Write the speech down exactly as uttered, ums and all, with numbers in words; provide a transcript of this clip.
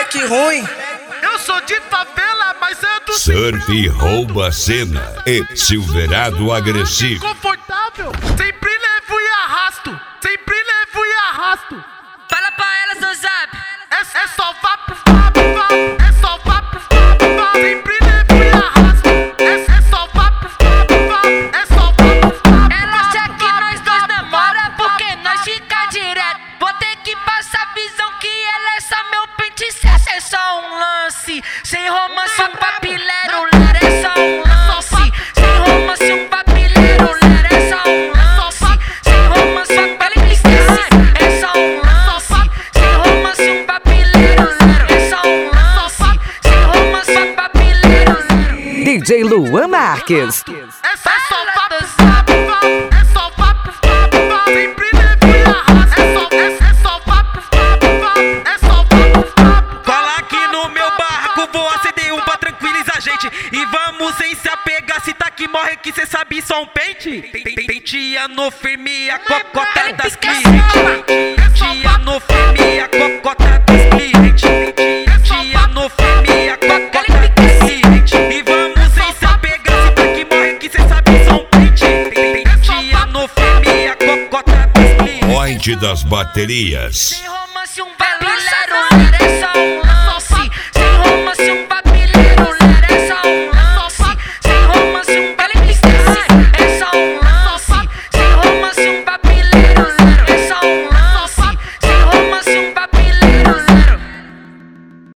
moleque ruim. Eu sou de favela, mas é do Surf rouba a cena e Silverado agressivo. confortável. Sempre levo e arrasto. Sempre levo e arrasto. Fala pra elas no zap. É, é só vá pro vapo, vapo. É só vá pro vapo, vapo. Sempre levo e arrasto. É, é só vá pro vapo, vapo. É só vá pro vapo. Ela acha que nós dois namora porque nós fica direto. Vou ter que passar a visão que ela é só meu pente certo. É só um lance, sem romance, um papileiro, ler é só um lance. Sem romance, um papileiro, ler é só um lance. Sem romance, um papileiro, é só um lance. Sem romance, um papileiro, ler é só um lance. Sem romance, um papileiro. D J Luan Marques. É só vá pro vapo, vapo. É só vá pro vapo, vapo. Sempre levo e arrasto. É só, é, é só vá pro vapo, vapo. É só vá pro vapo. Cola aqui no meu barraco, vou acender um pra tranquilizar a gente. E vamos sem se apegar, se tá que morre que cê sabe só um pente. Penteia no firme, a cocota das clientes. Penteia no firme, a cocota das clientes. Penteia no firme, a cocota das clientes. E vamos sem se apegar, se tá que morre que cê sabe só um pente. Penteia no firme, a cocota das clientes. Point das baterias. Sem romance, um papileiro, ler é só um lance.